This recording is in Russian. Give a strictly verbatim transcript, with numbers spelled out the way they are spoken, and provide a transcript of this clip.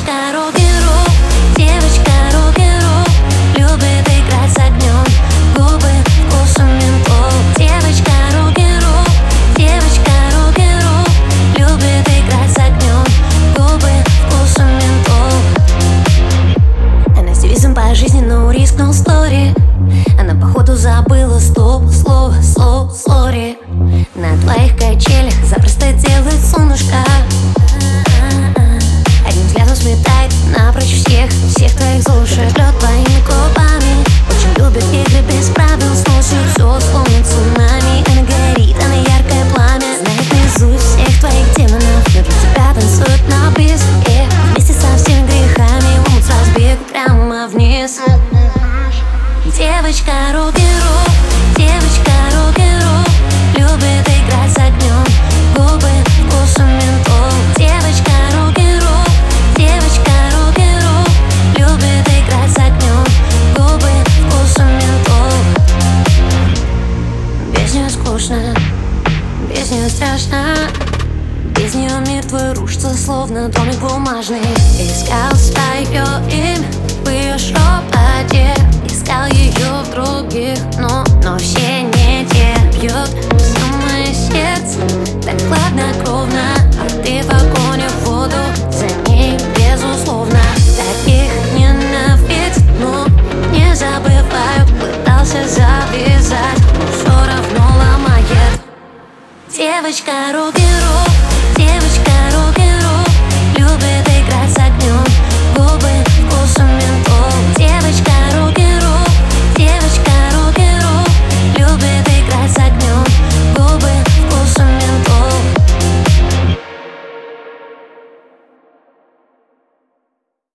Девочка рок-н-ролл, девочка рок-н-ролл, любит играть с огнем, губы вкусом ментол. Девочка рок-н-ролл, девочка рок-н-ролл, любит играть с огнем, губы вкусом ментол. Она с девизом по жизни, но рискнул стори. Она походу забыла стоп, слово, слово, сори. На твоих качелях запросто делает солнышко. Одним взглядом сметает напрочь всех, всех твоих злушек. Ждет твоими губами, очень любит игры без правил. Сносит все, словно цунами. Она горит, она яркое пламя. Знает наизусть всех твоих демонов, но для тебя танцует на бис. И вместе со всеми грехами в омут с разбегу прямо вниз. Девочка рок-н-ролл, девочка рок-н-ролл, любит играть с огнем, губы вкусом ментол. Девочка рок-н-ролл, девочка рок-н-ролл, любит играть с огнем, губы вкусом ментол. Без нее скучно, без нее страшно, без нее мир твой рушится, словно домик бумажный. Искал свое имя в ее шепоте, искал ее в других, но, но все не те. Бьет самое сердце так хладнокровно, а ты в огонь и в воду за ней безусловно. Таких ненавидят, но не забываю. Пытался завязать, но все равно ломает. Девочка рок-н-ролл, девочка